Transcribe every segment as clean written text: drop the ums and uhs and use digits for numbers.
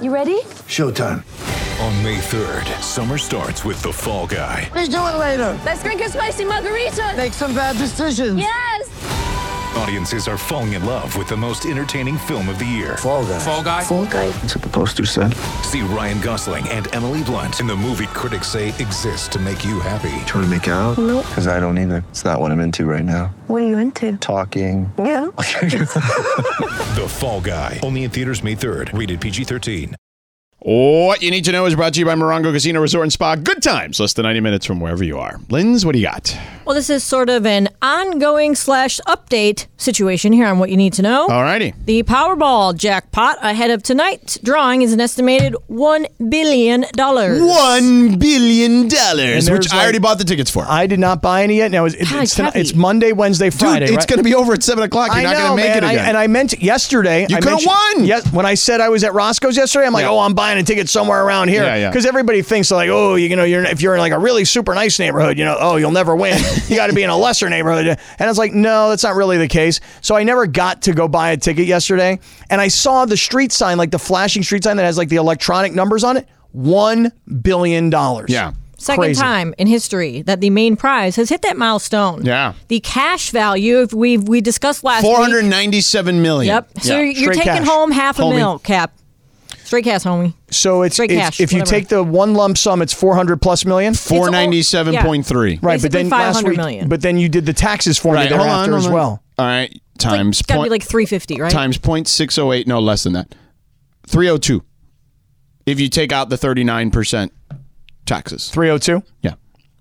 You ready? Showtime. On May 3rd, summer starts with The Fall Guy. Let's do it later. Let's drink a spicy margarita. Make some bad decisions. Yes. Audiences are falling in love with the most entertaining film of the year. Fall Guy. Fall Guy? Fall guy. That's what the poster said. See Ryan Gosling and Emily Blunt in the movie critics say exists to make you happy. Trying to make it out? Nope. Because I don't either. It's not what I'm into right now. What are you into? Talking. Yeah. The Fall Guy. Only in theaters May 3rd. Rated PG-13. What you need to know is brought to you by Morongo Casino Resort and Spa. Good times, less than 90 minutes from wherever you are. Linz, what do you got? Well, this is sort of an ongoing / update situation here on what you need to know. All righty. The Powerball jackpot ahead of tonight's drawing is an estimated $1 billion. $1 billion, which I already bought the tickets for. I did not buy any yet. Now it's Monday, Wednesday, Friday. Dude, it's right? going to be over at 7 o'clock. You're not going to make it again. I meant yesterday. You could have won. Yes, when I said I was at Roscoe's yesterday, I'm like, I'm buying a ticket somewhere around here. Yeah. Because everybody thinks like, if you're in like a really super nice neighborhood, you'll never win. You got to be in a lesser neighborhood. And it's like, no, that's not really the case. So I never got to go buy a ticket yesterday. And I saw the street sign, like the flashing street sign that has like the electronic numbers on it. $1 billion. Yeah. Second Crazy. time in history that the main prize has hit that milestone. Yeah. The cash value, we discussed last week. $497 million. Yep. So Yeah. you're Straight taking cash. home half a Homie. mil, Cap. Straight cash, homie. So it's Straight cash, if you whatever. take the one lump sum, it's 400 plus million. 497.3. Right, but Basically then 500 million. but then you did the taxes for me Right, hold thereafter on, as hold on. well. All right. It's got to be like 350, right? Times 0.608, no less than that. 302. If you take out the 39% taxes. 302. Yeah.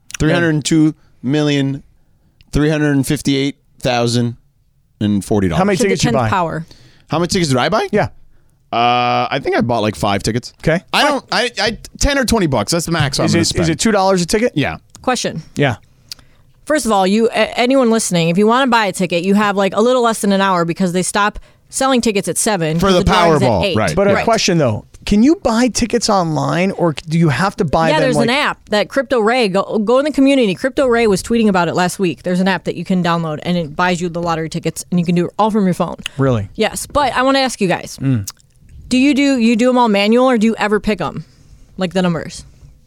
302,358,040. How many To the tickets you 10th buy? power. How many tickets did I buy? Yeah. I think I bought like 5 tickets. Okay. I 10 or $20. That's the max I'm Is going to it spend. is it $2 a ticket? Yeah. Question. Yeah. First of all, anyone listening, if you want to buy a ticket, you have like a little less than an hour because they stop selling tickets at 7 For the drawing's at Powerball, 8. right. But a question though, can you buy tickets online or do you have to buy them? Yeah, there's like, an app that Crypto Ray, go in the community. Crypto Ray was tweeting about it last week. There's an app that you can download and it buys you the lottery tickets and you can do it all from your phone. Really? Yes, but I want to ask you guys, do you do them all manual or do you ever pick them, like the numbers?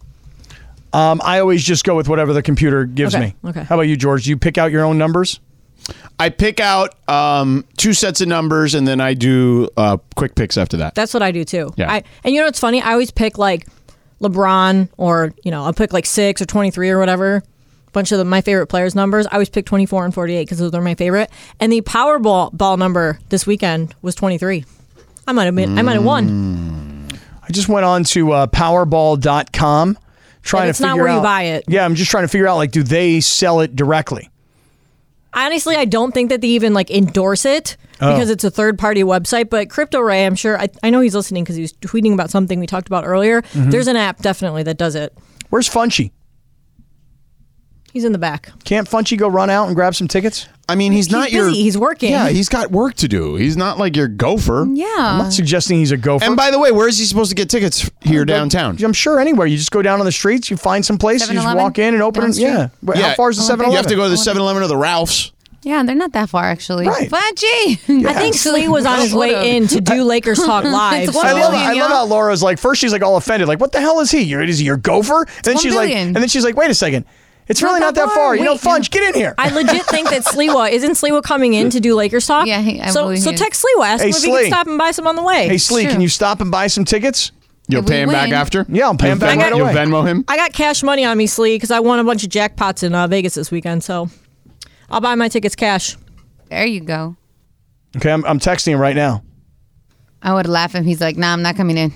I always just go with whatever the computer gives Okay, me. okay. How about you, George? Do you pick out your own numbers? I pick out 2 sets of numbers and then I do quick picks after that. That's what I do too. Yeah. And you know what's funny? I always pick like LeBron or, I'll pick like 6 or 23 or whatever. A bunch of my favorite players' numbers. I always pick 24 and 48 because those are my favorite. And the Powerball number this weekend was 23. I might have won. I just went on to Powerball.com trying it's to figure not where out. you buy it. Yeah, I'm just trying to figure out, like, do they sell it directly? Honestly, I don't think that they even like endorse it because it's a third-party website. But Crypto Ray, I'm sure, I know he's listening because he was tweeting about something we talked about earlier. There's an app definitely that does it. Where's Funchy? He's in the back. Can't Funchy go run out and grab some tickets? I mean, he's not your... busy. He's working. Yeah, he's got work to do. He's not like your gopher. Mm, Yeah. I'm not suggesting he's a gopher. And by the way, where is he supposed to get tickets here downtown? I'm sure anywhere. You just go down on the streets, you find some place, you just 7-Eleven? walk in and open Down it. the street? Yeah. But how far is the 7-Eleven? You have to go to the 7-Eleven or the Ralph's. Yeah, they're not that far actually. Right. But gee, I think Slee was on his way in to do Lakers Talk Live. It's so- $1 billion. I love how Laura's like, first she's like all offended, like, what the hell is he? Is he your gopher? Then $1 she's like, billion. and then she's like, wait a second. It's Not really not that that far. far. You know, Wait, Funch, get in here. I legit think that isn't Sliwa coming in to do Lakers Talk? Yeah, I so believe he is. text Sliwa, ask Hey, him if he Slee. can stop and buy some on the way. Hey, Slee, Sure. can you stop and buy some tickets? You'll If we pay him back win. after? Yeah, I'll pay him back right You'll away. Venmo him? I got cash money on me, Slee, because I won a bunch of jackpots in Vegas this weekend, so I'll buy my tickets cash. There you go. Okay, I'm texting him right now. I would laugh if he's like, "Nah, I'm not coming in."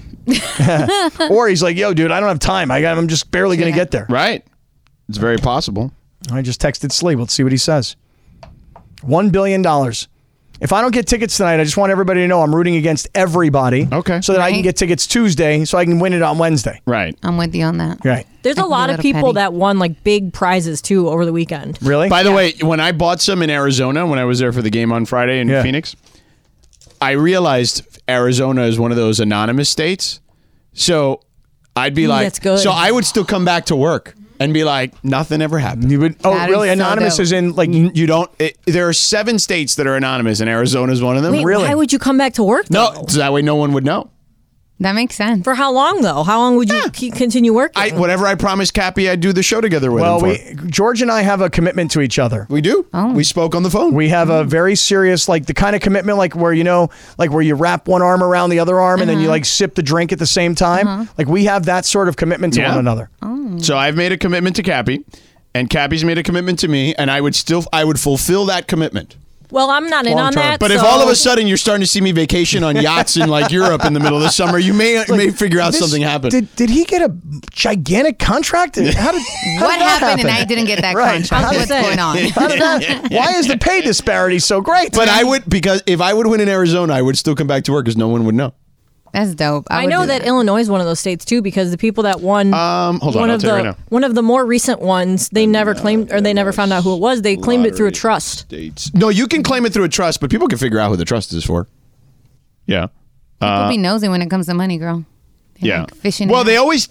Or he's like, yo, dude, I don't have time. I'm just barely going to get there. Right. It's very possible. I just texted Slee. Let's see what he says. $1 billion. If I don't get tickets tonight, I just want everybody to know I'm rooting against everybody. Okay. So that I can Right. get tickets Tuesday so I can win it on Wednesday. Right. I'm with you on that. Right. There's I a can lot do of that people petty. that won like big prizes too over the weekend. Really? By the way, when I bought some in Arizona, when I was there for the game on Friday in Yeah. Phoenix, I realized Arizona is one of those anonymous states. So I'd be like, that's good. so I would still come back to work and be like, nothing ever happened. You would, That really? is so Anonymous dope. is in like You don't. There are 7 states that are anonymous, and Arizona is one of them. Wait, Really? why would you come back to work though? No, so that way no one would know. That makes sense. For how long though? How long would you continue working? Whatever I promised Cappy, I'd do the show together with Well, him for. George and I have a commitment to each other. We do. Oh. We spoke on the phone. We have a very serious, like the kind of commitment, like where, like where you wrap one arm around the other arm and then you like sip the drink at the same time. Like we have that sort of commitment to one another. So I've made a commitment to Cappy, and Cappy's made a commitment to me, and I would fulfill that commitment. well, I'm not in on that. But if so- all of a sudden you're starting to see me vacation on yachts in like Europe in the middle of the summer, you may figure out something happened. Did he get a gigantic contract? How did What that happened and happen? I didn't get that Right. contract? What's say. going on? How did that? Why is the pay disparity so great? But I would, because if I would win in Arizona, I would still come back to work because no one would know. That's dope. I would know do that Illinois is one of those states too, because the people that won Hold on, one I'll of tell you the right now. one of the more recent ones, they never claimed or they never found out who it was. They claimed it through a trust. States. No, you can claim it through a trust, but people can figure out who the trust is for. Yeah. People be nosy when it comes to money, girl. They Yeah. like fishing. Well, in they it. always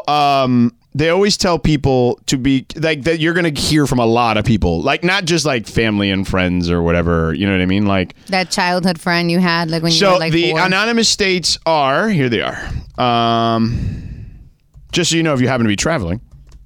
tell people to be like that. You're going to hear from a lot of people, like not just like family and friends or whatever. You know what I mean? Like, that childhood friend you had, like when you so were like the 4. anonymous states are here. They are. Just so you know, if you happen to be traveling.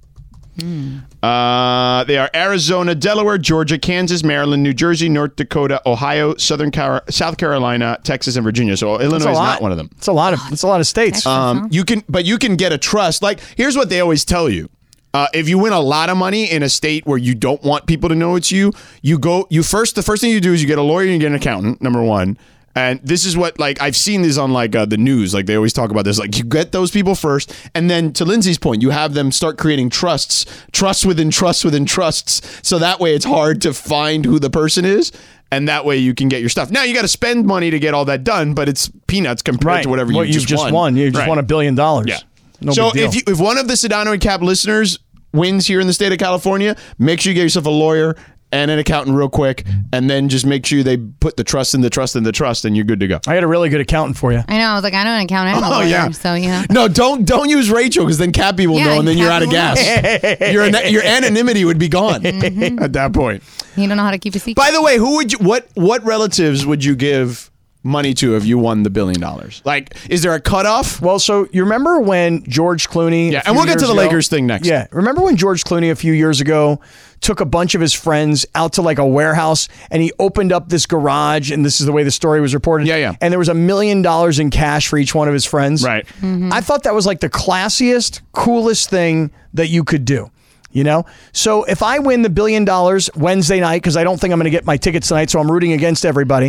They are Arizona, Delaware, Georgia, Kansas, Maryland, New Jersey, North Dakota, Ohio, South Carolina, Texas, and Virginia. So Illinois is not one of them. It's a lot of states. You can get a trust. Like, here's what they always tell you. If you win a lot of money in a state where you don't want people to know it's you, the first thing you do is you get a lawyer and you get an accountant, number one. And this is what, like, I've seen this on like the news. Like, they always talk about this. Like, you get those people first, and then to Lindsay's point, you have them start creating trusts within trusts within trusts. So that way, it's hard to find who the person is, and that way you can get your stuff. Now you got to spend money to get all that done, but it's peanuts compared to whatever what you just won. You just won $1 billion. Yeah. No So big deal. if one of the Sedano and Cap listeners wins here in the state of California, make sure you get yourself a lawyer and an accountant real quick, and then just make sure they put the trust in the trust in the trust, and you're good to go. I had a really good accountant for you. I know. I was like, I know an accountant. I'm a lawyer, so you know. No, don't use Rachel, because then Cappy will know, and then you're out of gas. Your anonymity would be gone at that point. You don't know how to keep a secret. By the way, what relatives would you give money to if you won the $1 billion? Like, is there a cutoff? Well, so you remember when George Clooney? Yeah, and we'll get to the Lakers thing next. Yeah, remember when George Clooney a few years ago took a bunch of his friends out to like a warehouse and he opened up this garage, and this is the way the story was reported. Yeah. And there was $1 million in cash for each one of his friends. Right. I thought that was like the classiest, coolest thing that you could do. You know, so if I win the $1 billion Wednesday night, because I don't think I'm going to get my tickets tonight, so I'm rooting against everybody,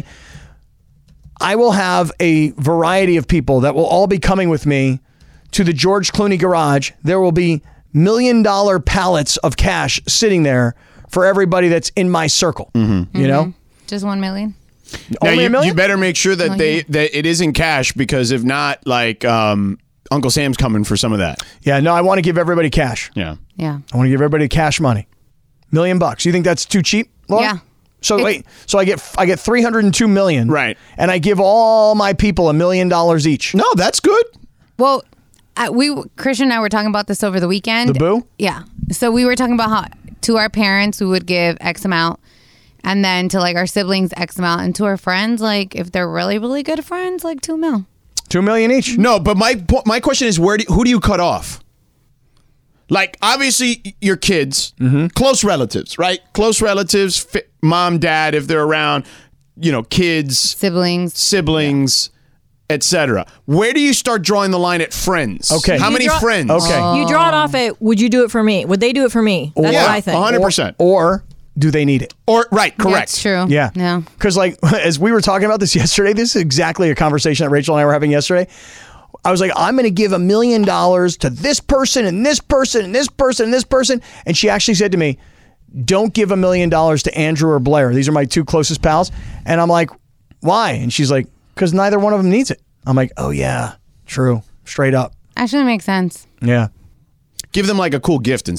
I will have a variety of people that will all be coming with me to the George Clooney garage. There will be $1 million pallets of cash sitting there for everybody that's in my circle. You know, Just 1 million. Now, only $1 million. you better make sure that that it is in cash, because if not, like Uncle Sam's coming for some of that. Yeah, no, I want to give everybody cash. Yeah. Yeah. I want to give everybody cash money. $1 million. You think that's too cheap, Laura? Yeah. So wait, so I get $302 million, Right. And I give all my people $1 million each. No, that's good. Well, Christian and I were talking about this over the weekend. The boo? Yeah. So we were talking about how to our parents we would give X amount, and then to like our siblings X amount, and to our friends, like if they're really, really good friends, like $2 million. $2 million each. No, but my question is, who do you cut off? Like, obviously, your kids, close relatives, right? Close relatives, mom, dad, if they're around, kids, siblings, etc. Where do you start drawing the line at friends? Okay. How many friends? Okay. You draw it off at, would you do it for me? Would they do it for me? That's what I think. 100%. Or do they need it? Or right, correct. That's true. Yeah. No. Because like as we were talking about this yesterday, this is exactly a conversation that Rachel and I were having yesterday. I was like, I'm going to give $1 million to this person and this person and this person and this person. And she actually said to me, don't give $1 million to Andrew or Blair. These are my two closest pals. And I'm like, why? And she's like, because neither one of them needs it. I'm like, oh yeah, true. Straight up. Actually makes sense. Yeah. Give them like a cool gift instead.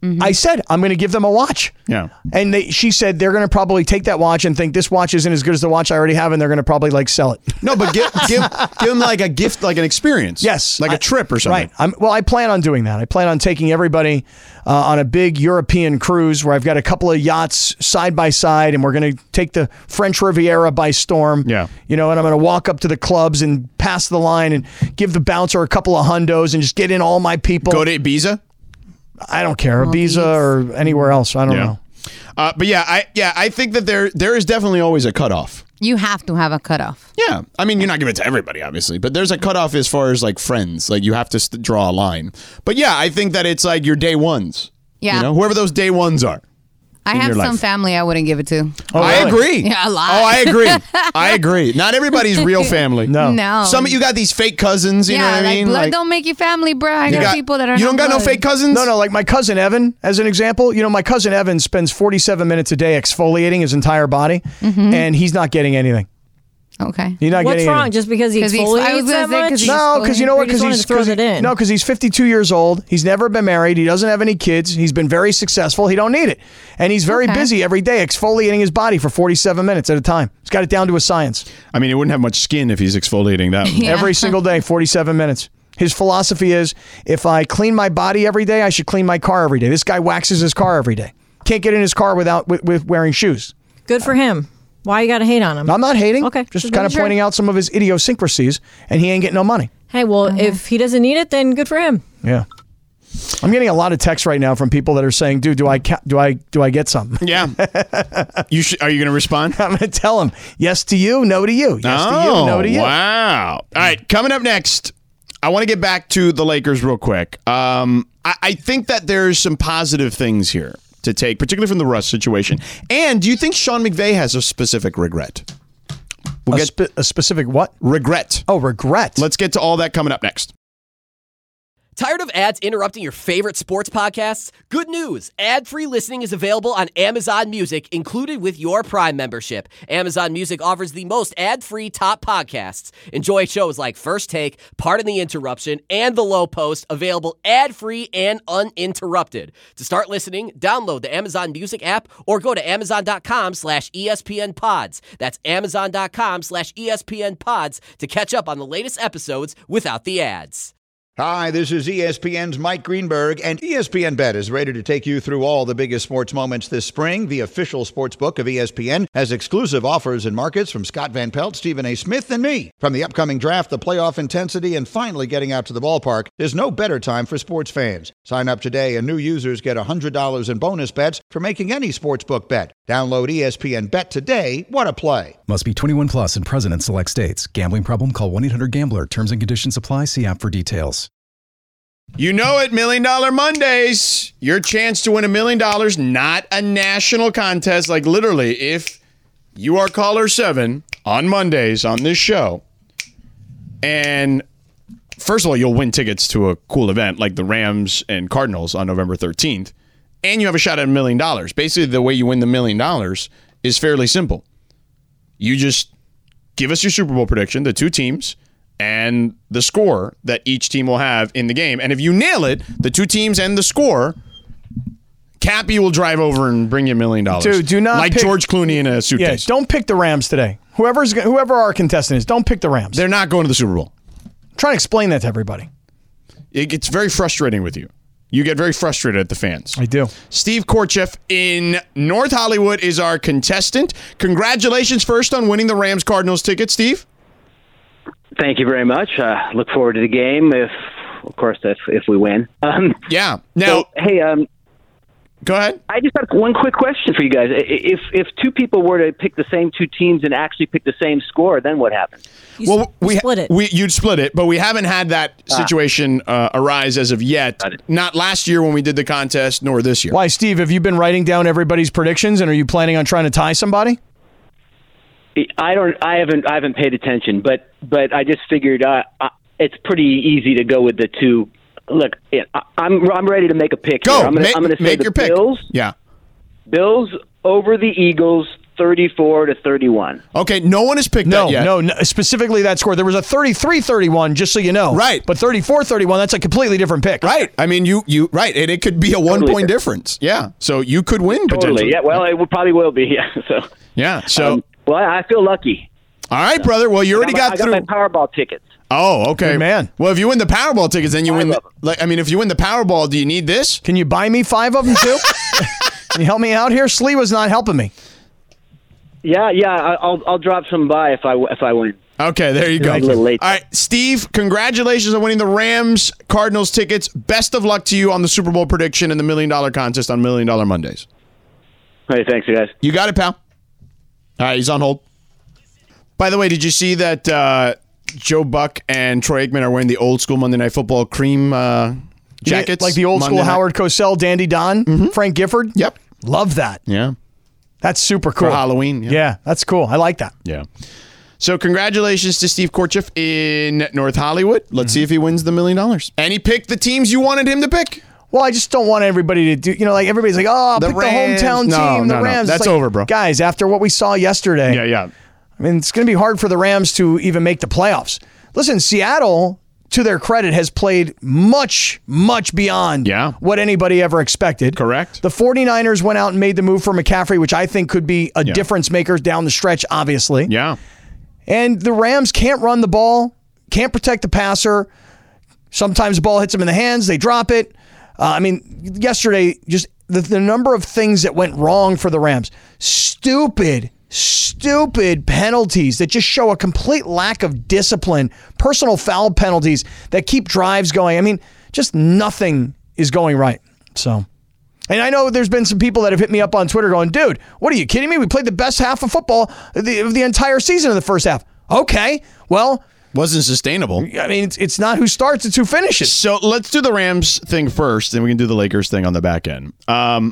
I said, I'm going to give them a watch. Yeah. And she said they're going to probably take that watch and think this watch isn't as good as the watch I already have, and they're going to probably like sell it. No, but give them like a gift, like an experience. Yes. Like a trip or something. Right. I plan on doing that. I plan on taking everybody on a big European cruise where I've got a couple of yachts side by side, and we're going to take the French Riviera by storm. Yeah. And I'm going to walk up to the clubs and pass the line and give the bouncer a couple of hundos and just get in all my people. Go to Ibiza? I don't care. Ibiza or anywhere else. I don't know. But I think that there is definitely always a cutoff. You have to have a cutoff. Yeah. I mean, you're not giving it to everybody, obviously, but there's a cutoff as far as like friends. Like you have to draw a line. But yeah, I think that it's like your day ones. Yeah. Whoever those day ones are. I have some family I wouldn't give it to. Oh, I agree. Yeah, a lot. Oh, I agree. I agree. Not everybody's real family. No. Some of you got these fake cousins, you know what I mean? Blood don't make you family, bro. I got people that are You don't got no fake cousins? No, like my cousin Evan, as an example. My cousin Evan spends 47 minutes a day exfoliating his entire body, and he's not getting anything. Okay. He's not What's getting wrong? anything. Just because he 'Cause he's- I was exfoliates gonna that say 'cause much? he's No, because you know what? He just wanted to throw it in. because he's 52 years old. He's never been married. He doesn't have any kids. He's been very successful. He don't need it, and he's very busy every day exfoliating his body for 47 minutes at a time. He's got it down to a science. I mean, he wouldn't have much skin if he's exfoliating that. Yeah. Every single day, 47 minutes. His philosophy is, if I clean my body every day, I should clean my car every day. This guy waxes his car every day. Can't get in his car without with wearing shoes. Good for him. Why you got to hate on him? I'm not hating. Okay. Just kind of pointing out some of his idiosyncrasies, and he ain't getting no money. Hey, well, if he doesn't need it, then good for him. Yeah. I'm getting a lot of texts right now from people that are saying, "Dude, do I get something?" Yeah. Are you going to respond? I'm going to tell them, yes to you, no to you. Yes to you, no to you. Wow. All right, coming up next, I want to get back to the Lakers real quick. I think that there's some positive things here to take, particularly from the Russ situation. And do you think Sean McVay has a specific regret? We'll get a specific what? Regret. Oh, regret. Let's get to all that coming up next. Tired of ads interrupting your favorite sports podcasts? Good news! Ad-free listening is available on Amazon Music, included with your Prime membership. Amazon Music offers the most ad-free top podcasts. Enjoy shows like First Take, Pardon the Interruption, and The Low Post, available ad-free and uninterrupted. To start listening, download the Amazon Music app or go to amazon.com/ESPN Pods. That's amazon.com/ESPN Pods to catch up on the latest episodes without the ads. Hi, this is ESPN's Mike Greenberg, and ESPN Bet is ready to take you through all the biggest sports moments this spring. The official sports book of ESPN has exclusive offers and markets from Scott Van Pelt, Stephen A. Smith, and me. From the upcoming draft, the playoff intensity, and finally getting out to the ballpark, there's no better time for sports fans. Sign up today, and new users get $100 in bonus bets for making any sportsbook bet. Download ESPN Bet today. What a play. Must be 21 plus and present in select states. Gambling problem? Call 1-800-GAMBLER. Terms and conditions apply. See app for details. You know it, $1 Million Mondays. Your chance to win $1 million, not a national contest. Like literally, if you are caller 7 on Mondays on this show, and first of all, you'll win tickets to a cool event like the Rams and Cardinals on November 13th, and you have a shot at $1 million. Basically, the way you win the $1 million is fairly simple. You just give us your Super Bowl prediction, the two teams, and the score that each team will have in the game. And if you nail it, the two teams and the score, Cappy will drive over and bring you $1 million. Dude, do not like pick, George Clooney in a suitcase. Yeah, don't pick the Rams today. Whoever our contestant is, don't pick the Rams. They're not going to the Super Bowl. Try to explain that to everybody. It gets very frustrating with you. You get very frustrated at the fans. I do. Steve Korchef in North Hollywood is our contestant. Congratulations first on winning the Rams-Cardinals ticket, Steve. Thank you very much. Look forward to the game if we win. Yeah. Now, hey, go ahead. I just have one quick question for you guys. If two people were to pick the same two teams and actually pick the same score, then what happens? We split it. You'd split it, but we haven't had that situation arise as of yet. Not last year when we did the contest, nor this year. Why, Steve? Have you been writing down everybody's predictions, and are you planning on trying to tie somebody? I haven't paid attention, but I just figured it's pretty easy to go with the two. Look, I'm ready to make a pick. Go. Here. I'm going to say make the your pick. Bills. Yeah. Bills over the Eagles, 34-31. Okay, no one has picked that yet. No, specifically that score. There was a 33-31, just so you know. Right. But 34-31, that's a completely different pick. Right. I mean, you right, and it could be a 1 point difference. Yeah. So you could win potentially. Yeah. Well, it probably will be. Yeah. So. Yeah. So. Well, I feel lucky. All right, brother. Well, you already got through. I got my Powerball tickets. Oh, okay, Good man. Well, if you win the Powerball tickets, then you win. If you win the Powerball, do you need this? Can you buy me 5 of them too? Can you help me out here? Slee was not helping me. Yeah. I'll drop some by if I win. Okay, there you go. A little late. All right, Steve, congratulations on winning the Rams Cardinals tickets. Best of luck to you on the Super Bowl prediction and the $1 Million Contest on $1 Million Mondays. Hey, thanks, guys. You got it, pal. All right, he's on hold. By the way, did you see that Joe Buck and Troy Aikman are wearing the old school Monday Night Football cream jackets? Like the old school Howard Cosell, Dandy Don, Frank Gifford? Yep. Love that. Yeah. That's super cool. For Halloween. Yeah, that's cool. I like that. Yeah. So congratulations to Steve Korchef in North Hollywood. Let's see if he wins the $1 million. And he picked the teams you wanted him to pick. Well, I just don't want everybody to do, like everybody's like, oh, pick the hometown team, the Rams. That's over, bro. Guys, after what we saw yesterday. Yeah. I mean, it's going to be hard for the Rams to even make the playoffs. Listen, Seattle, to their credit, has played much, much beyond what anybody ever expected. Correct. The 49ers went out and made the move for McCaffrey, which I think could be a difference maker down the stretch, obviously. Yeah. And the Rams can't run the ball, can't protect the passer. Sometimes the ball hits them in the hands, they drop it. Yesterday, just the number of things that went wrong for the Rams. Stupid penalties that just show a complete lack of discipline. Personal foul penalties that keep drives going. I mean, just nothing is going right. So, and I know there's been some people that have hit me up on Twitter going, dude, what are you kidding me? We played the best half of football of the entire season in the first half. Okay, well... Wasn't sustainable. I mean, it's not who starts, it's who finishes. So let's do the Rams thing first, and we can do the Lakers thing on the back end. I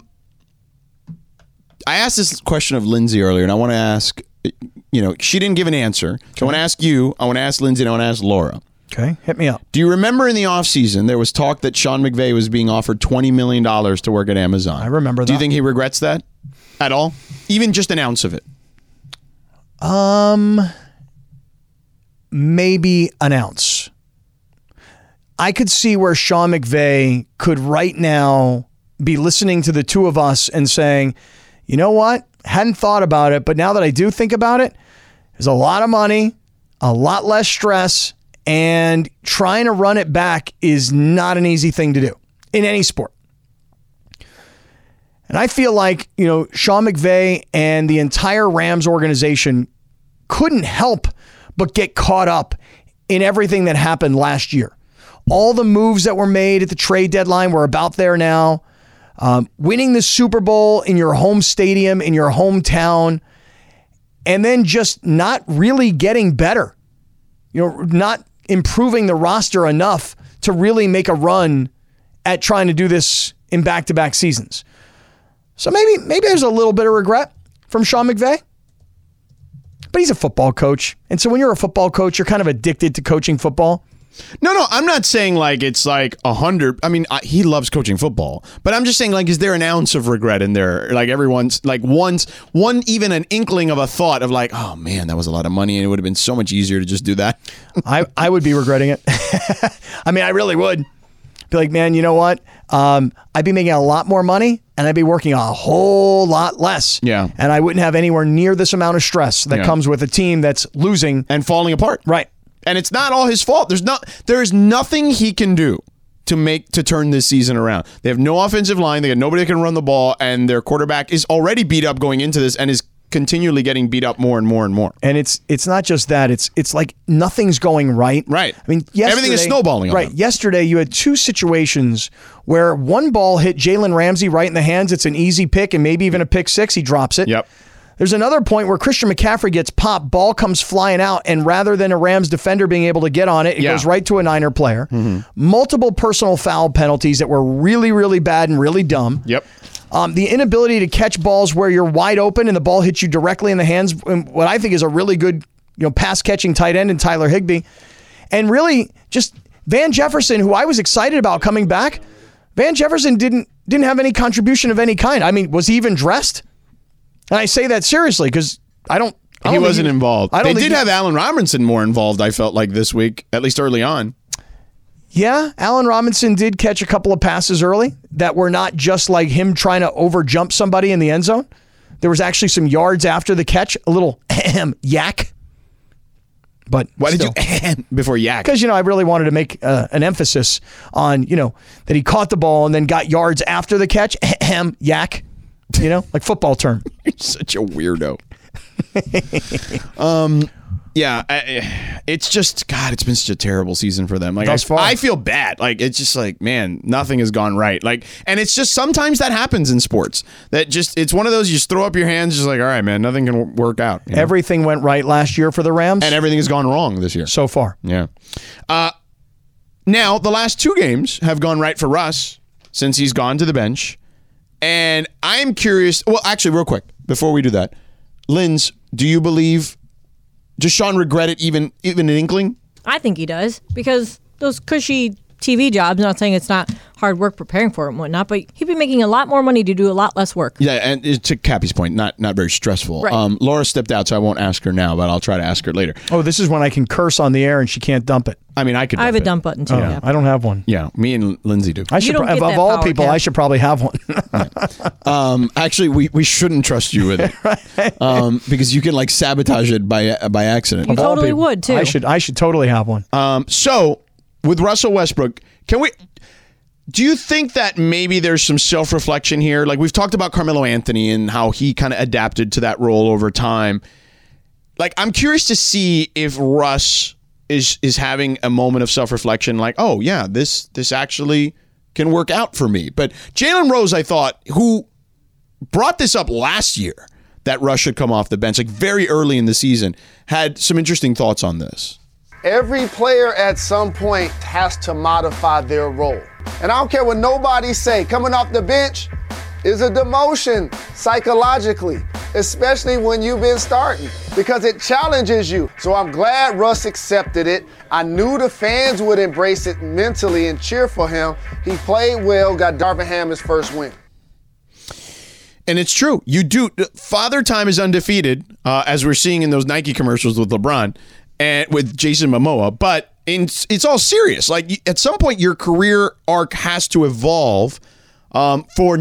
asked this question of Lindsay earlier, and I want to ask, she didn't give an answer. So I want to ask you, I want to ask Lindsay, and I want to ask Laura. Okay, hit me up. Do you remember in the offseason, there was talk that Sean McVay was being offered $20 million to work at Amazon? I remember that. Do you think he regrets that at all? Even just an ounce of it? Maybe an ounce. I could see where Sean McVay could right now be listening to the two of us and saying, you know what? Hadn't thought about it, but now that I do think about it, there's a lot of money, a lot less stress, and trying to run it back is not an easy thing to do in any sport. And I feel like, Sean McVay and the entire Rams organization couldn't help but get caught up in everything that happened last year. All the moves that were made at the trade deadline, we're about there now. Winning the Super Bowl in your home stadium, in your hometown, and then just not really getting better. Not improving the roster enough to really make a run at trying to do this in back-to-back seasons. So maybe there's a little bit of regret from Sean McVay. But he's a football coach. And so when you're a football coach, you're kind of addicted to coaching football. No, I'm not saying like it's like 100. I mean, he loves coaching football. But I'm just saying, like, is there an ounce of regret in there? Like everyone's like one even an inkling of a thought of like, oh man, that was a lot of money and it would have been so much easier to just do that. I would be regretting it. I mean, I really would. Be like, man, you know what? I'd be making a lot more money and I'd be working a whole lot less. Yeah. And I wouldn't have anywhere near this amount of stress that comes with a team that's losing and falling apart. Right. And it's not all his fault. There is nothing he can do to turn this season around. They have no offensive line. They got nobody that can run the ball, and their quarterback is already beat up going into this and is continually getting beat up more and more and more. And it's not just that. It's like nothing's going right. Right. I mean, everything is snowballing on right. them. Yesterday, you had two situations where one ball hit Jalen Ramsey right in the hands. It's an easy pick and maybe even a pick six. He drops it. Yep. There's another point where Christian McCaffrey gets popped, ball comes flying out, and rather than a Rams defender being able to get on it, it goes right to a Niner player. Mm-hmm. Multiple personal foul penalties that were really, really bad and really dumb. Yep. The inability to catch balls where you're wide open and the ball hits you directly in the hands, what I think is a really good pass-catching tight end in Tyler Higbee. And really, just Van Jefferson, who I was excited about coming back, Van Jefferson didn't have any contribution of any kind. I mean, was he even dressed? And I say that seriously because he wasn't involved. They did think have Allen Robinson more involved, I felt like, this week, at least early on. Yeah, Allen Robinson did catch a couple of passes early that were not just like him trying to over-jump somebody in the end zone. There was actually some yards after the catch, a little yak. But why did you before yak? Because, I really wanted to make an emphasis on, that he caught the ball and then got yards after the catch. Yak. Like football term. You're such a weirdo. Yeah, it's just, God, it's been such a terrible season for them. Like, Thus far. I feel bad. Like, it's just like, man, nothing has gone right. Like, and it's just sometimes that happens in sports. That just, it's one of those, you just throw up your hands, just like, all right, man, nothing can work out. Everything went right last year for the Rams. And everything has gone wrong this year. So far. Yeah. Now, the last 2 games have gone right for Russ since he's gone to the bench. And I'm curious, well, actually, real quick, before we do that, Linz, do you believe, does Sean regret it even an inkling? I think he does, because those cushy TV jobs, not saying it's not hard work preparing for it and whatnot, but he'd be making a lot more money to do a lot less work. Yeah, and to Cappy's point, not very stressful. Right. Laura stepped out, so I won't ask her now, but I'll try to ask her later. Oh, this is when I can curse on the air and she can't dump it. I mean, I could. I have a dump button too. Yeah. I don't have one. Yeah, me and Lindsay do. I should, don't get of that all power, people, Cap. I should probably have one. Actually, we shouldn't trust you with it, because you can like sabotage it by accident. You totally would too. I should totally have one. So with Russell Westbrook, do you think that maybe there's some self-reflection here? Like, we've talked about Carmelo Anthony and how he kind of adapted to that role over time. Like, I'm curious to see if Russ is having a moment of self-reflection, like, oh yeah, this actually can work out for me. But Jalen Rose, I thought, who brought this up last year, that Russ should come off the bench, like very early in the season, had some interesting thoughts on this. Every player at some point has to modify their role. And I don't care what nobody say, coming off the bench is a demotion psychologically, especially when you've been starting, because it challenges you. So I'm glad Russ accepted it. I knew the fans would embrace it mentally and cheer for him. He played well, got Darvin Ham his first win. And it's true. You do. Father Time is undefeated, as we're seeing in those Nike commercials with LeBron and with Jason Momoa. But it's all serious. Like, at some point, your career arc has to evolve for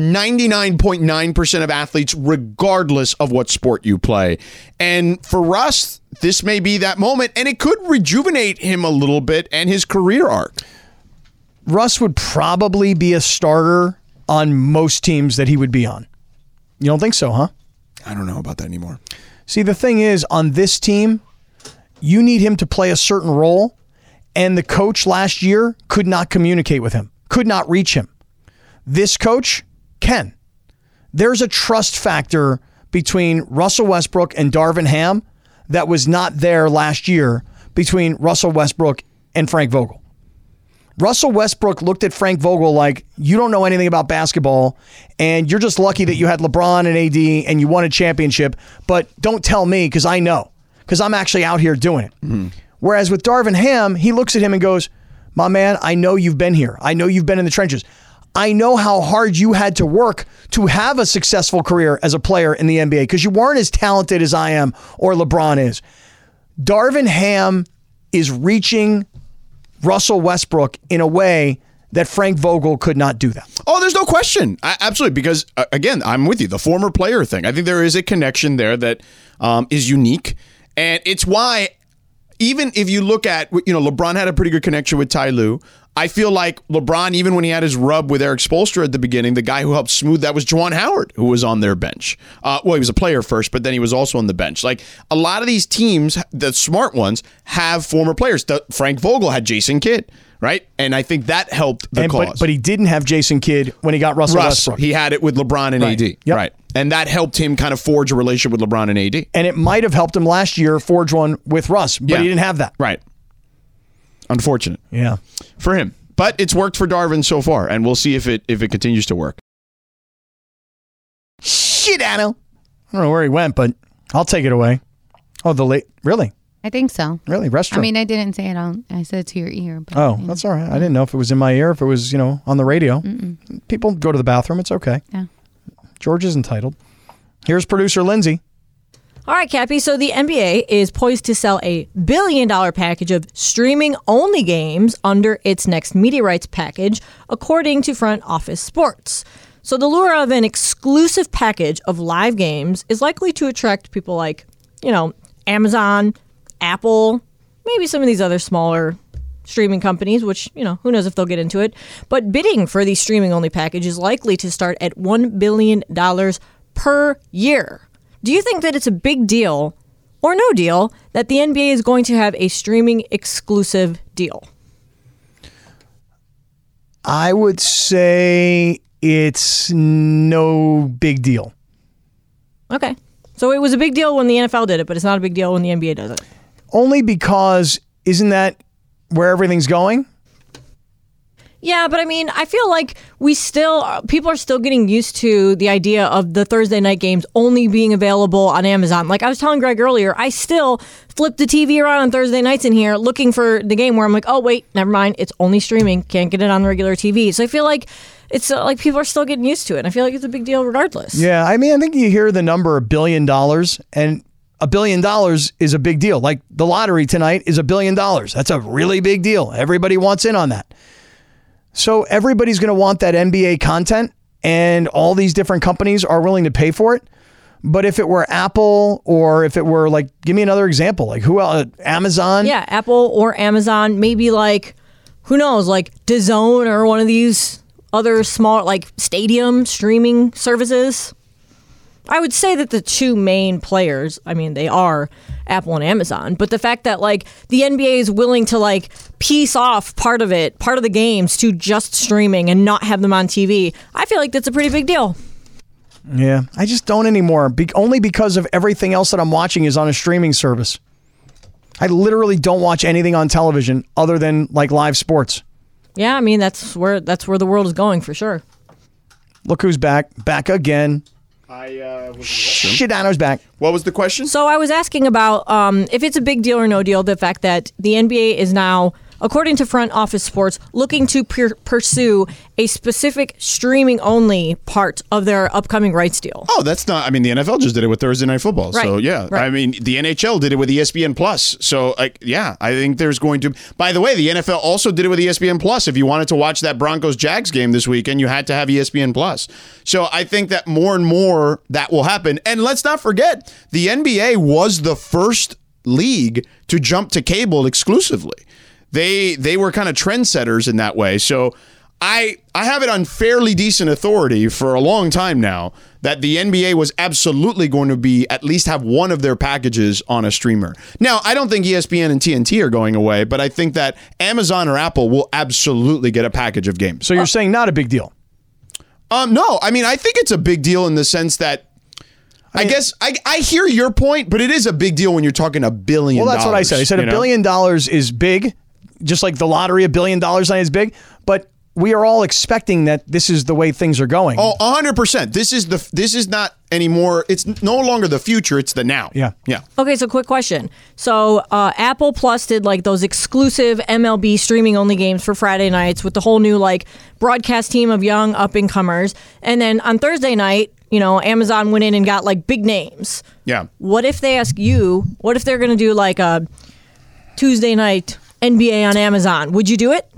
99.9% of athletes, regardless of what sport you play. And for Russ, this may be that moment, and it could rejuvenate him a little bit and his career arc. Russ would probably be a starter on most teams that he would be on. You don't think so, huh? I don't know about that anymore. See, the thing is, on this team, you need him to play a certain role, and the coach last year could not communicate with him, could not reach him. This coach can. There's a trust factor between Russell Westbrook and Darvin Ham that was not there last year between Russell Westbrook and Frank Vogel. Russell Westbrook looked at Frank Vogel like, you don't know anything about basketball, and you're just lucky that you had LeBron and AD and you won a championship, but don't tell me because I know, because I'm actually out here doing it. Mm-hmm. Whereas with Darvin Ham, he looks at him and goes, my man, I know you've been here. I know you've been in the trenches. I know how hard you had to work to have a successful career as a player in the NBA because you weren't as talented as I am or LeBron is. Darvin Ham is reaching Russell Westbrook in a way that Frank Vogel could not do that. Oh, there's no question. Absolutely. Because, again, I'm with you. The former player thing. I think there is a connection there that is unique. And it's why, even if you look at, LeBron had a pretty good connection with Ty Lue. I feel like LeBron, even when he had his rub with Eric Spoelstra at the beginning, the guy who helped smooth that was Juwan Howard, who was on their bench. Well, he was a player first, but then he was also on the bench. Like, a lot of these teams, the smart ones, have former players. Frank Vogel had Jason Kidd, right? And I think that helped the cause. But he didn't have Jason Kidd when he got Russell Westbrook. He had it with LeBron and AD. Yep. Right. And that helped him kind of forge a relationship with LeBron and AD. And it might have helped him last year forge one with Russ, but he didn't have that. Right. Unfortunate. Yeah. For him. But it's worked for Darvin so far, and we'll see if it continues to work. Shit, Anno. I don't know where he went, but I'll take it away. Oh, really? I think so. Really? Restaurant? I mean, I didn't say it on. I said it to your ear. But, oh, that's all right. I didn't know if it was in my ear, if it was, on the radio. Mm-mm. People go to the bathroom. It's okay. Yeah. George is entitled. Here's producer Lindsay. All right, Cappy. So the NBA is poised to sell a $1 billion package of streaming-only games under its next media rights package, according to Front Office Sports. So the lure of an exclusive package of live games is likely to attract people like, Amazon, Apple, maybe some of these other smaller streaming companies, which, who knows if they'll get into it. But bidding for the streaming-only package is likely to start at $1 billion per year. Do you think that it's a big deal or no deal that the NBA is going to have a streaming exclusive deal? I would say it's no big deal. Okay. So it was a big deal when the NFL did it, but it's not a big deal when the NBA does it. Only because isn't that where everything's going? Yeah, but I feel like people are still getting used to the idea of the Thursday night games only being available on Amazon. Like I was telling Greg earlier, I still flip the TV around on Thursday nights in here looking for the game where I'm like, oh, wait, never mind. It's only streaming. Can't get it on the regular TV. So I feel like it's like people are still getting used to it. And I feel like it's a big deal regardless. Yeah, I think you hear the number $1 billion and $1 billion is a big deal. Like the lottery tonight is $1 billion. That's a really big deal. Everybody wants in on that. So everybody's going to want that NBA content, and all these different companies are willing to pay for it. But if it were Apple, or if it were give me another example, like who else? Amazon? Yeah, Apple or Amazon, maybe who knows, DAZN or one of these other small stadium streaming services. I would say that the two main players, they are Apple and Amazon, but the fact that the NBA is willing to piece off part of the games to just streaming and not have them on TV, I feel like that's a pretty big deal. Yeah, I just don't anymore. Only because of everything else that I'm watching is on a streaming service. I literally don't watch anything on television other than live sports. Yeah, that's where the world is going for sure. Look who's back again. Shidano's back. What was the question? So I was asking about if it's a big deal or no deal, the fact that the NBA is now, according to Front Office Sports, looking to pursue a specific streaming-only part of their upcoming rights deal. Oh, that's not... the NFL just did it with Thursday Night Football. Right. So, yeah. Right. The NHL did it with ESPN Plus. So, I think there's going to... By the way, the NFL also did it with ESPN Plus. If you wanted to watch that Broncos-Jags game this weekend, you had to have ESPN Plus. So, I think that more and more that will happen. And let's not forget, the NBA was the first league to jump to cable exclusively. They were kind of trendsetters in that way. So I have it on fairly decent authority for a long time now that the NBA was absolutely going to at least have one of their packages on a streamer. Now, I don't think ESPN and TNT are going away, but I think that Amazon or Apple will absolutely get a package of games. So you're saying not a big deal? No. I think it's a big deal in the sense that I guess I hear your point, but it is a big deal when you're talking $1 billion. Well, that's what I said. I said $1 billion is big. Just like the lottery, $1 billion is big, but we are all expecting that this is the way things are going. Oh, 100%. This is not anymore. It's no longer the future. It's the now. Yeah. Okay, so quick question. So Apple Plus did those exclusive MLB streaming only games for Friday nights with the whole new broadcast team of young up and comers, and then on Thursday night, Amazon went in and got big names. Yeah. What if they ask you? What if they're going to do a Tuesday night NBA on Amazon? Would you do it?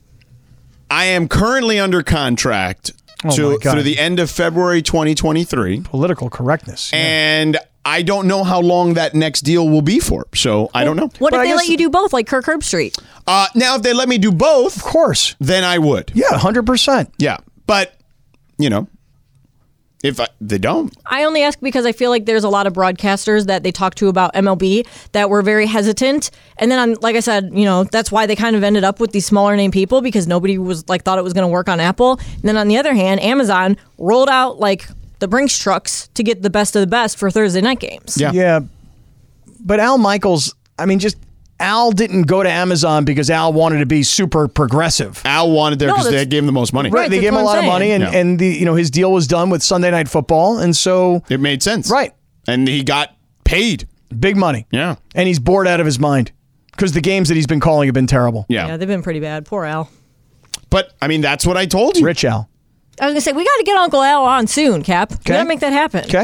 I am currently under contract through the end of February 2023. Political correctness. Yeah. And I don't know how long that next deal will be for. So I don't know. What if they let you do both, like Kirk Herbstreit? Now, if they let me do both, of course, then I would. Yeah, 100%. Yeah. But, if they don't. I only ask because I feel like there's a lot of broadcasters that they talk to about MLB that were very hesitant. And then, like I said, that's why they kind of ended up with these smaller name people because nobody was thought it was going to work on Apple. And then on the other hand, Amazon rolled out the Brinks trucks to get the best of the best for Thursday night games. Yeah. But Al Michaels, Al didn't go to Amazon because Al wanted to be super progressive. Al wanted there because they gave him the most money. Right, they gave him a lot of money, and his deal was done with Sunday Night Football, and so it made sense. Right, and he got paid big money. Yeah, and he's bored out of his mind because the games that he's been calling have been terrible. Yeah, they've been pretty bad. Poor Al. But that's what I told you. Rich Al. I was gonna say we got to get Uncle Al on soon, Cap. We got to make that happen. Okay.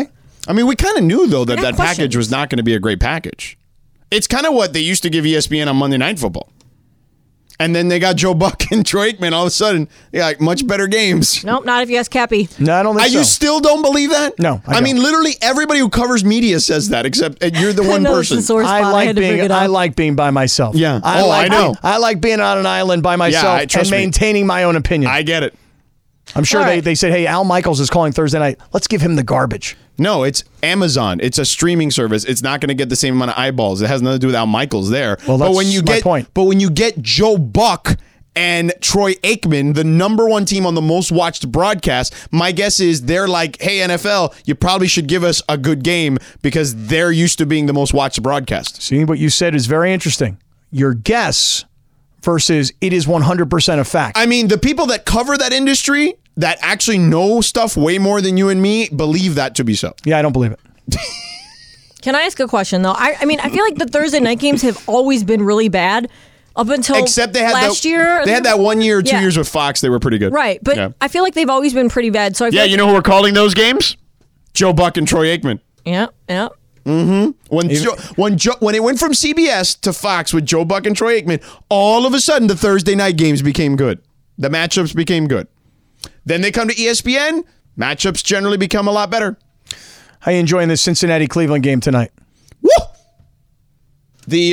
I mean, we kind of knew, though, that I got that package was not going to be a great package. It's kind of what they used to give ESPN on Monday Night Football. And then they got Joe Buck and Troy Aikman. All of a sudden, like much better games. Nope, not if you ask Cappy. No, I don't think so. You still don't believe that? No, I mean, literally everybody who covers media says that, except you're the one person. I like being by myself. Yeah. I know. I like being on an island by myself and maintaining my own opinion. I get it. I'm sure they said, hey, Al Michaels is calling Thursday night. Let's give him the garbage. No, it's Amazon. It's a streaming service. It's not going to get the same amount of eyeballs. It has nothing to do with Al Michaels there. Well, that's my point. But when you get Joe Buck and Troy Aikman, the number one team on the most watched broadcast, my guess is they're like, hey, NFL, you probably should give us a good game because they're used to being the most watched broadcast. See, what you said is very interesting. Your guess versus it is 100% a fact. I mean, the people that cover that industry that actually know stuff way more than you and me believe that to be so. Yeah, I don't believe it. Can I ask a question, though? I mean, I feel like the Thursday night games have always been really bad up until Except they had last year. They had that 1 year or 2 years with Fox. They were pretty good. Right, but I feel like they've always been pretty bad. So I feel like, you know who were calling those games? Joe Buck and Troy Aikman. Yeah. Mm-hmm. When it went from CBS to Fox with Joe Buck and Troy Aikman, all of a sudden the Thursday night games became good. The matchups became good. Then they come to ESPN. Matchups generally become a lot better. How you enjoying this Cincinnati-Cleveland game tonight? Woo! The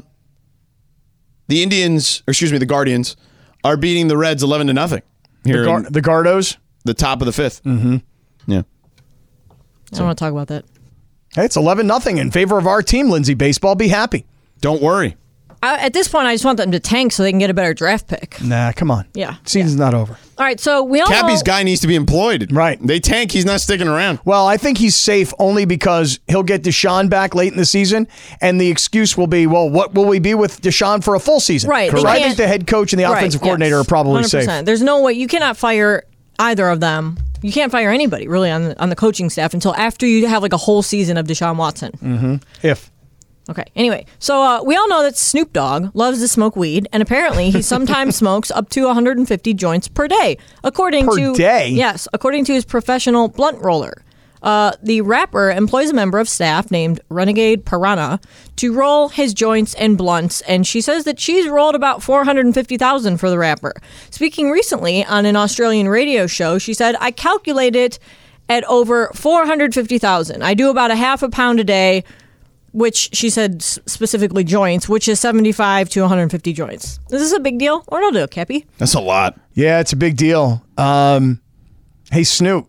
Guardians are beating the Reds 11-0 here. The Gardos? The top of the fifth. Mm-hmm. Yeah. I don't want to talk about that. Hey, it's 11-0 in favor of our team, Lindsay. Baseball, be happy. Don't worry. At this point, I just want them to tank so they can get a better draft pick. Nah, come on. Yeah. Season's not over. All right, so we all Cappy's know... guy needs to be employed. Right. They tank, he's not sticking around. Well, I think he's safe only because he'll get Deshaun back late in the season, and the excuse will be, well, what will we be with Deshaun for a full season? Right. So I think the head coach and the offensive coordinator are probably 100%. safe. There's no way. You cannot fire either of them. You can't fire anybody, really, on the coaching staff until after you have like a whole season of Deshaun Watson. Mm-hmm. If. Okay. Anyway, so we all know that Snoop Dogg loves to smoke weed, and apparently he sometimes smokes up to 150 joints per day, according to his professional blunt roller. The rapper employs a member of staff named Renegade Piranha to roll his joints and blunts, and she says that she's rolled about 450,000 for the rapper. Speaking recently on an Australian radio show, she said, "I calculate it at over 450,000. I do about a half a pound a day." Which she said specifically joints, which is 75 to 150 joints. Is this a big deal or no deal, Cappy? That's a lot. Yeah, it's a big deal. Hey, Snoop,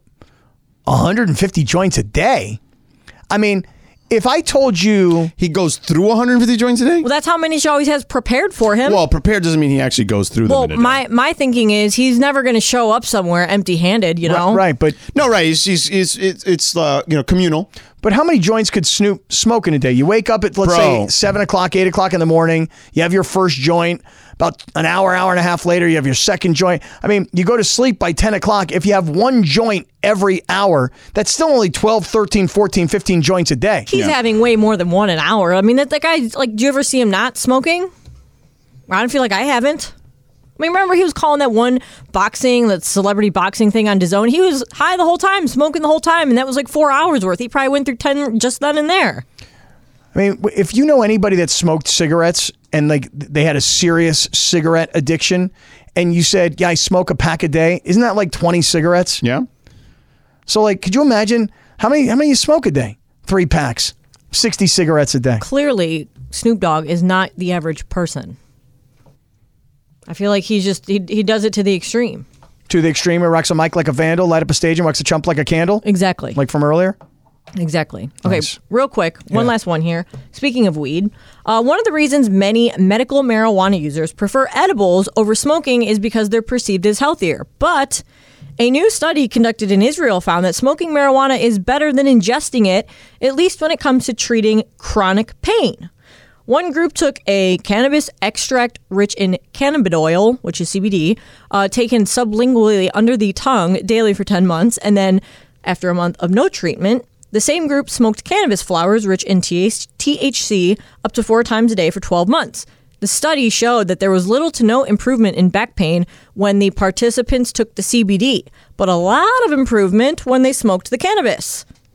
150 joints a day? I mean, if I told you... He goes through 150 joints a day? Well, that's how many she always has prepared for him. Well, prepared doesn't mean he actually goes through them in a day. My thinking is he's never going to show up somewhere empty-handed, you know? Right, but... No, right, it's communal. But how many joints could Snoop smoke in a day? You wake up at, let's say, 7 o'clock, 8 o'clock in the morning. You have your first joint. About an hour and a half later, you have your second joint. I mean, you go to sleep by 10 o'clock. If you have one joint every hour, that's still only 12, 13, 14, 15 joints a day. He's having way more than one an hour. I mean, that guy, like, do you ever see him not smoking? I don't feel like I haven't. I mean, remember he was calling that one that celebrity boxing thing on DAZN? He was high the whole time, smoking the whole time, and that was like 4 hours worth. He probably went through 10 just then and there. I mean, if you know anybody that smoked cigarettes and like they had a serious cigarette addiction, and you said, "Yeah, I smoke a pack a day," isn't that like 20 cigarettes? Yeah. So, like, could you imagine how many you smoke a day? 3 packs, 60 cigarettes a day. Clearly, Snoop Dogg is not the average person. I feel like he does it to the extreme. To the extreme, he rocks a mic like a vandal, light up a stage and rocks a chump like a candle? Exactly. Like from earlier? Exactly. Okay, Nice. real quick, one last one here. Speaking of weed, one of the reasons many medical marijuana users prefer edibles over smoking is because they're perceived as healthier. But a new study conducted in Israel found that smoking marijuana is better than ingesting it, at least when it comes to treating chronic pain. One group took a cannabis extract rich in cannabidiol, which is CBD, taken sublingually under the tongue daily for 10 months, and then after a month of no treatment, the same group smoked cannabis flowers rich in THC up to 4 times a day for 12 months. The study showed that there was little to no improvement in back pain when the participants took the CBD, but a lot of improvement when they smoked the cannabis.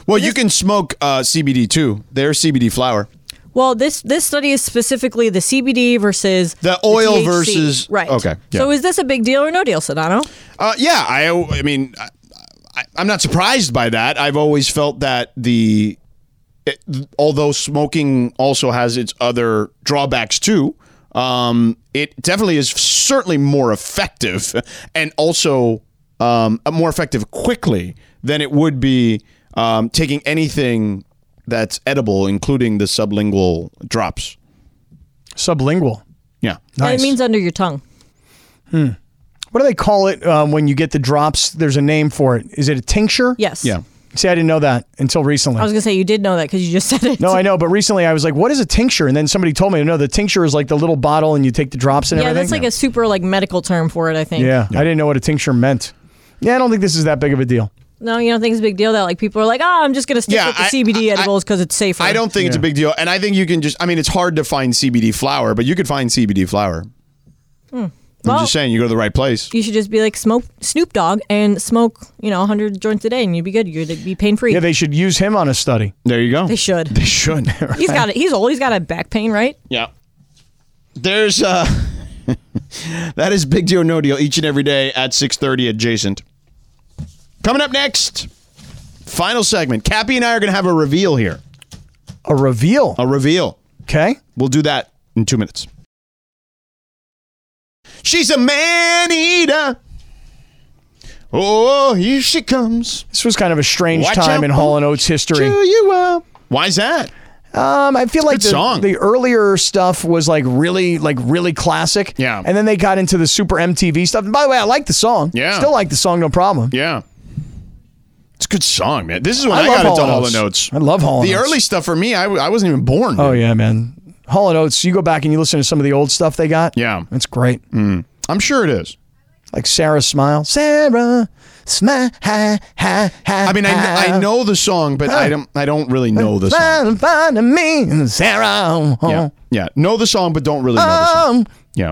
Well, you can smoke CBD too. There's CBD flower. Well, this study is specifically the CBD versus the oil THC. versus right. Okay. Yeah. So is this a big deal or no deal, Sedano? Yeah, I mean, I'm not surprised by that. I've always felt that although smoking also has its other drawbacks too, it definitely is certainly more effective and also more effective quickly than it would be taking anything that's edible, including the sublingual drops. Sublingual? Yeah. Nice. It means under your tongue. What do they call it when you get the drops? There's a name for it. Is it a tincture? Yes. Yeah. See, I didn't know that until recently. I was going to say, you did know that because you just said it. No, I know, but recently I was like, what is a tincture? And then somebody told me, no, the tincture is like the little bottle and you take the drops and everything. Yeah, that's like a super medical term for it, I think. Yeah, I didn't know what a tincture meant. Yeah, I don't think this is that big of a deal. No, you don't think it's a big deal that like people are like, I'm just going to stick with the CBD edibles because it's safer. I don't think it's a big deal. And I think you can it's hard to find CBD flower, but you could find CBD flower. I'm just saying, you go to the right place. You should just be like Snoop Dogg and smoke, 100 joints a day and you'd be good. You'd be pain-free. Yeah, they should use him on a study. There you go. They should. They should. Right. He's got it. He's old. He's got a back pain, right? Yeah. There's that is Big Deal No Deal each and every day at 6:30 adjacent. Coming up next, final segment. Cappy and I are going to have a reveal here. A reveal? A reveal. Okay. We'll do that in 2 minutes. She's a man-eater. Oh, here she comes. This was kind of a strange time in Hall & Oates history. Why is that? I feel like song. The earlier stuff was really classic. Yeah. And then they got into the Super MTV stuff. And by the way, I like the song. Yeah. Still like the song, no problem. Yeah. It's a good song, man. This is when I love got into Hall & Hall & Oates. I love Hall & Oates. The early stuff for me, I wasn't even born. Oh, yeah, man. Hall & Oates, you go back and you listen to some of the old stuff they got. Yeah. It's great. I'm sure it is. Like Sarah Smile. Sarah Smile. I mean, I know the song, but I don't really know the song. Find me, Sarah. Yeah. Know the song, but don't really know the song. Yeah.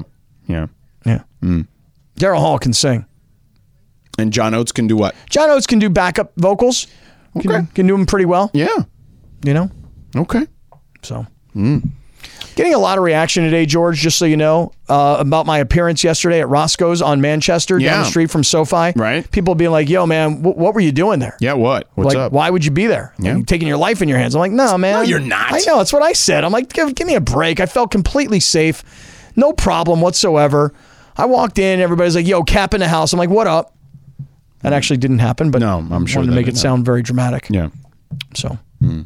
Daryl Hall can sing. And John Oates can do what? John Oates can do backup vocals. Okay. Can do them pretty well. Yeah. Okay. So. Getting a lot of reaction today, George, just so you know, about my appearance yesterday at Roscoe's on Manchester, down the street from SoFi. Right. People being like, yo, man, what were you doing there? Yeah, what? What's up? Why would you be there? Yeah. Like, taking your life in your hands. I'm like, no, man. No, you're not. I know. That's what I said. I'm like, give me a break. I felt completely safe. No problem whatsoever. I walked in. Everybody's like, yo, Cap in the house. I'm like, what up? That actually didn't happen, but no, I'm sure wanted to make it sound very dramatic. Yeah. So.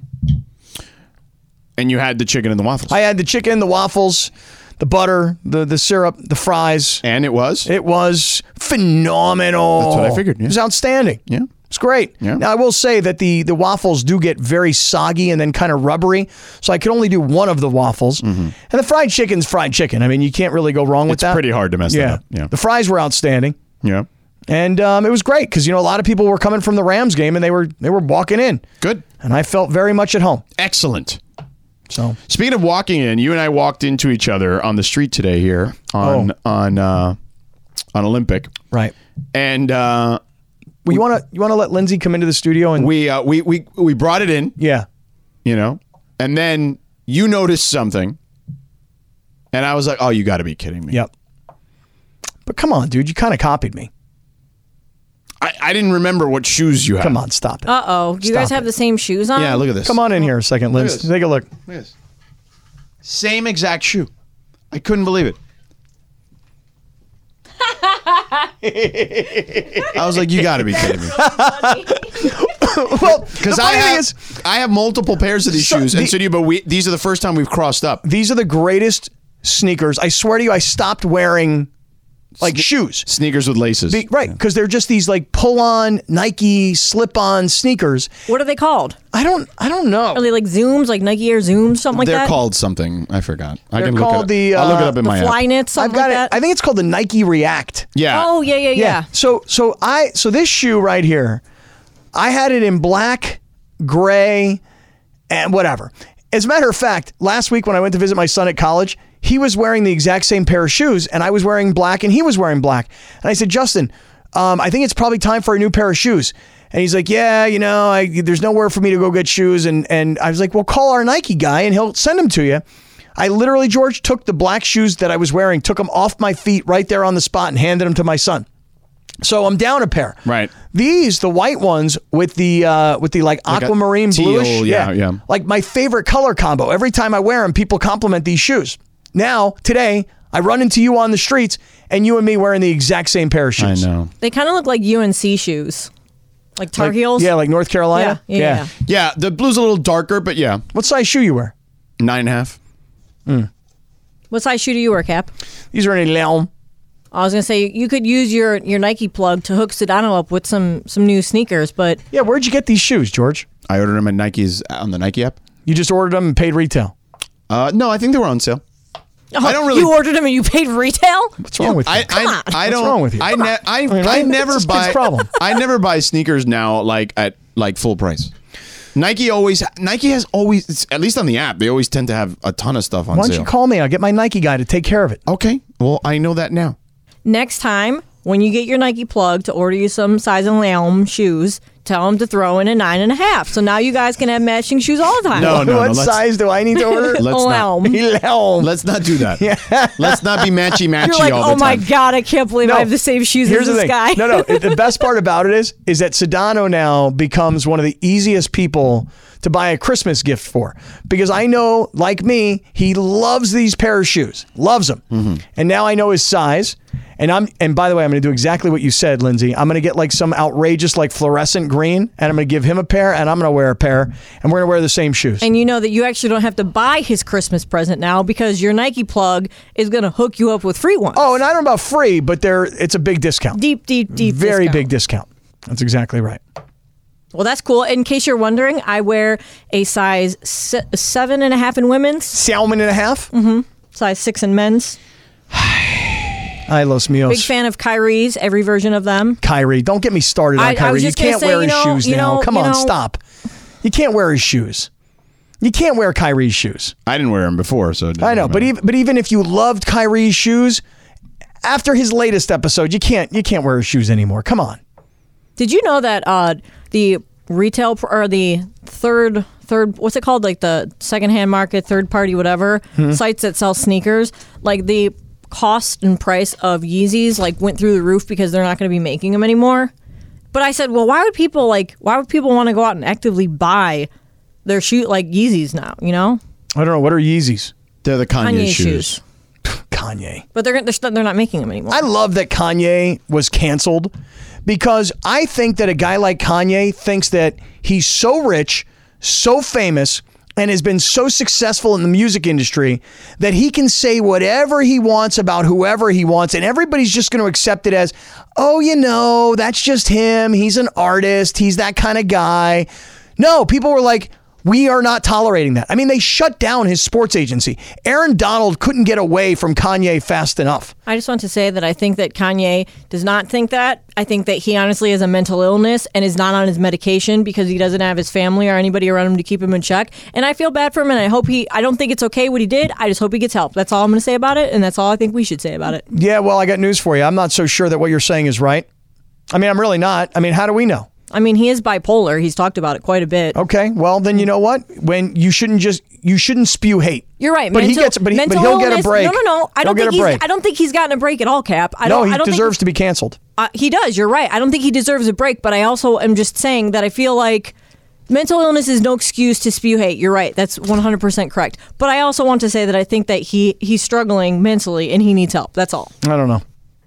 And you had the chicken and the waffles. I had the chicken, the waffles, the butter, the syrup, the fries. And it was? It was phenomenal. That's what I figured. Yeah. It was outstanding. Yeah. It's great. Yeah. Now, I will say that the waffles do get very soggy and then kind of rubbery, so I could only do one of the waffles. And the fried chicken's fried chicken. I mean, you can't really go wrong with that. It's pretty hard to mess that up. Yeah. The fries were outstanding. Yeah. And it was great because, a lot of people were coming from the Rams game and they were walking in. Good. And I felt very much at home. Excellent. So, speaking of walking in, you and I walked into each other on the street today here on Olympic. Right. And you want to let Lindsay come into the studio and we brought it in. Yeah. And then you noticed something. And I was like, "Oh, you got to be kidding me." Yep. But come on, dude, you kind of copied me. I didn't remember what shoes you had. Come on, stop it. Uh-oh. Do you guys have the same shoes on? Yeah, look at this. Come on in here a second, Lindsay. Take a look. Look at this. Same exact shoe. I couldn't believe it. I was like, you got to be kidding me. Well, because I have multiple pairs of these shoes, and so do you. But these are the first time we've crossed up. These are the greatest sneakers. I swear to you, I stopped wearing shoes. Sneakers with laces. Right, because they're just these Pull-on Nike slip-on sneakers. What are they called? I don't know. Are they like Zooms, like Nike Air Zooms, something like They're that? called something. I forgot. They're I can called look it up. I'll look it up in my app. Flyknit, something like that? I think it's called the Nike React. Yeah. Oh, yeah. So this shoe right here, I had it in black, gray, and whatever. As a matter of fact, last week when I went to visit my son at college, he was wearing the exact same pair of shoes, and I was wearing black, and he was wearing black. And I said, Justin, I think it's probably time for a new pair of shoes. And he's like, yeah, there's nowhere for me to go get shoes. And I was like, well, call our Nike guy and he'll send them to you. I literally, George, took the black shoes that I was wearing, took them off my feet right there on the spot and handed them to my son. So I'm down a pair. Right. These, the white ones with the like aquamarine bluish. Yeah. Like my favorite color combo. Every time I wear them, people compliment these shoes. Now, today, I run into you on the streets and you and me wearing the exact same pair of shoes. I know. They kind of look like UNC shoes. Like Tar Heels? Yeah, like North Carolina? Yeah. Yeah, the blue's a little darker, but yeah. What size shoe you wear? 9.5. What size shoe do you wear, Cap? These are any Leon. I was going to say, you could use your Nike plug to hook Sedano up with some new sneakers, but... Yeah, where'd you get these shoes, George? I ordered them at Nike's on the Nike app. You just ordered them and paid retail? No, I think they were on sale. I don't really. You ordered them and you paid retail? What's wrong with you? Come on. What's wrong with you? I never buy. I never buy sneakers now at full price. Nike has always, at least on the app, they always tend to have a ton of stuff on sale. Why don't you call me? I'll get my Nike guy to take care of it. Okay. Well, I know that now. Next time, when you get your Nike plug to order you some size and Leon shoes, tell them to throw in a 9.5. So now you guys can have matching shoes all the time. No. What size do I need to order? Let's not do that. Yeah. Let's not be matchy You're like, all the time. oh my God, I can't believe I have the same shoes as this guy. No. The best part about it is that Sedano now becomes one of the easiest people to buy a Christmas gift for, because I know, like me, he loves these pair of shoes, loves them. Mm-hmm. And now I know his size. And by the way, I'm going to do exactly what you said, Lindsay. I'm going to get like some outrageous like fluorescent green, and I'm going to give him a pair, and I'm going to wear a pair, and we're going to wear the same shoes. And you know that you actually don't have to buy his Christmas present now, because your Nike plug is going to hook you up with free ones. Oh, and I don't know about free, but it's a big discount. Deep Very discount. big discount. That's exactly right. Well, that's cool. In case you're wondering, I wear a size 7.5 in women's. 7.5? Mm-hmm. Size 6 in men's. Ay, los míos. Big fan of Kyrie's, every version of them. Kyrie, don't get me started on Kyrie. You can't wear his shoes now. Come on, stop. You can't wear his shoes. You can't wear Kyrie's shoes. I didn't wear them before, so I know. But even if you loved Kyrie's shoes, after his latest episode, you can't wear his shoes anymore. Come on. Did you know that the retail or the third what's it called, like the secondhand market, third party, whatever, sites that sell sneakers, like the cost and price of Yeezys like went through the roof because they're not going to be making them anymore? But I said, well, why would people want to go out and actively buy their shoe like Yeezys now? You know, I don't know, what are Yeezys? They're the Kanye shoes. Kanye. But they're not making them anymore. I love that Kanye was canceled, because I think that a guy like Kanye thinks that he's so rich, so famous, and has been so successful in the music industry that he can say whatever he wants about whoever he wants, and everybody's just going to accept it as, oh, that's just him. He's an artist. He's that kind of guy. No, people were like, we are not tolerating that. I mean, they shut down his sports agency. Aaron Donald couldn't get away from Kanye fast enough. I just want to say that I think that Kanye does not think that. I think that he honestly has a mental illness and is not on his medication because he doesn't have his family or anybody around him to keep him in check. And I feel bad for him, and I don't think it's okay what he did. I just hope he gets help. That's all I'm going to say about it, and that's all I think we should say about it. Yeah, well, I got news for you. I'm not so sure that what you're saying is right. I mean, I'm really not. I mean, how do we know? I mean, he is bipolar. He's talked about it quite a bit. Okay, well then you know what? When you shouldn't spew hate. You're right. But he'll get a break. No. I don't think he's gotten a break at all, Cap. He deserves to be canceled. He does. You're right. I don't think he deserves a break. But I also am just saying that I feel like mental illness is no excuse to spew hate. You're right. That's 100% correct. But I also want to say that I think that he's struggling mentally and he needs help. That's all. I don't know.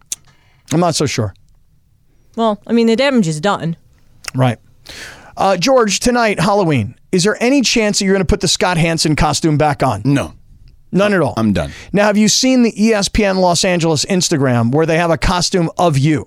I'm not so sure. Well, I mean, the damage is done. Right. George, tonight, Halloween. Is there any chance that you're going to put the Scott Hansen costume back on? No. None at all? I'm done. Now, have you seen the ESPN Los Angeles Instagram where they have a costume of you?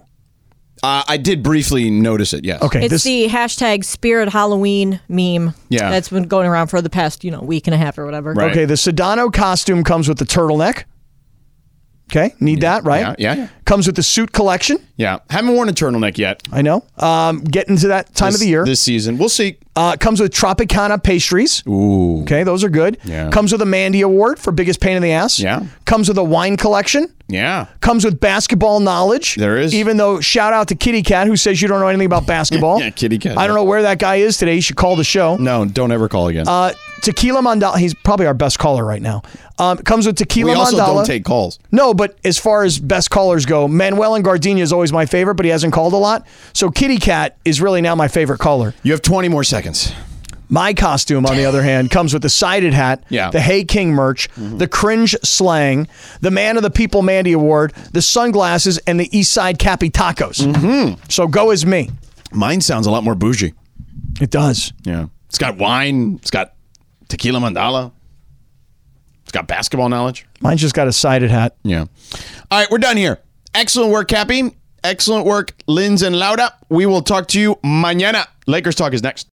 I did briefly notice it, yes. Okay. It's the hashtag Spirit Halloween meme. Yeah. That's been going around for the past, week and a half or whatever. Right. Okay, the Sedano costume comes with the turtleneck. Okay, need that, right? Yeah. Comes with the suit collection. Yeah. Haven't worn a turtleneck yet. I know. Getting to that time of the year. This season. We'll see. Comes with Tropicana pastries. Ooh. Okay, those are good. Yeah. Comes with a Mandy Award for biggest pain in the ass. Yeah. Comes with a wine collection. Yeah. Comes with basketball knowledge. There is. Even though, shout out to Kitty Cat, who says you don't know anything about basketball. Yeah, Kitty Cat. I don't know where that guy is today. You should call the show. No, don't ever call again. Tequila Mandala. He's probably our best caller right now. Comes with Tequila we also Mandala. don't take calls. No, but as far as best callers go, Manuel and Gardenia is always my favorite, but he hasn't called a lot. So Kitty Cat is really now my favorite caller. You have 20 more seconds. My costume, on the other hand, comes with the sided hat, the Hey King merch, the cringe slang, the Man of the People Mandy Award, the sunglasses, and the East Side Cappy Tacos. So go as me. Mine sounds a lot more bougie. It does. Yeah. It's got wine. It's got Tequila Mandala. It's got basketball knowledge. Mine's just got a sided hat. Yeah. All right, we're done here. Excellent work, Cappy. Excellent work, Linz and Lauda. We will talk to you mañana. Lakers Talk is next.